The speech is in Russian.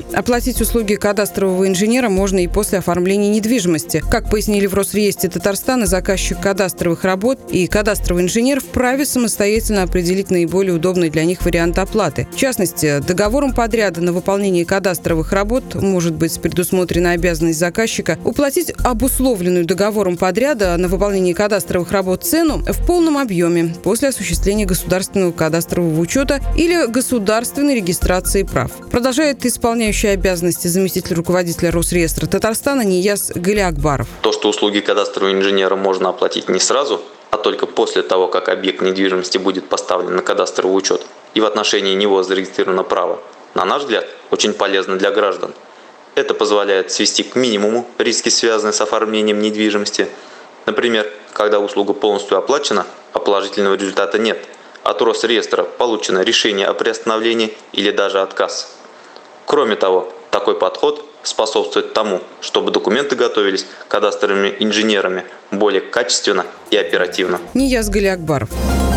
Оплатить услуги кадастрового инженера можно и после оформления недвижимости. Как пояснили в Росреестре Татарстана, заказчик кадастровых работ и кадастровый инженер вправе самостоятельно определить наиболее удобный для них вариант оплаты. В частности, договором подряда на выполнение кадастровых работ может быть предусмотрена обязанность заказчика уплатить обусловленную договором подряда на выполнение кадастровых работ цену в полном объеме после осуществления государственного кадастрового учета или государственной регистрации прав. Продолжает исполняющий обязанности заместитель руководителя Росреестра Татарстана Нияз Галиакбаров. То, что услуги кадастрового инженера можно оплатить не сразу, а только после того, как объект недвижимости будет поставлен на кадастровый учет и в отношении него зарегистрировано право, на наш взгляд, очень полезно для граждан. Это позволяет свести к минимуму риски, связанные с оформлением недвижимости. Например, когда услуга полностью оплачена, а положительного результата нет, от Росреестра получено решение о приостановлении или даже отказ. Кроме того, такой подход способствует тому, чтобы документы готовились кадастровыми инженерами более качественно и оперативно. Нияз Галиакбаров.